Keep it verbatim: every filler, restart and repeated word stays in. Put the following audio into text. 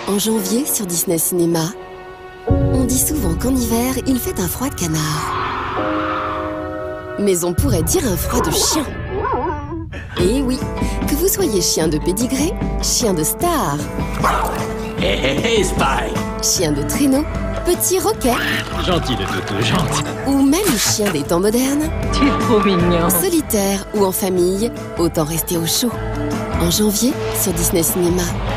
En janvier sur Disney Cinéma, on dit souvent qu'en hiver, il fait un froid de canard. Mais on pourrait dire un froid de chien. Et oui, que vous soyez chien de pédigré, chien de star, Hé hé hé, Spike! chien de traîneau, petit roquet, Gentil de toutou, gentil. ou même chien des temps modernes, Tu es trop mignon. solitaire ou en famille, autant rester au chaud. En janvier sur Disney Cinéma.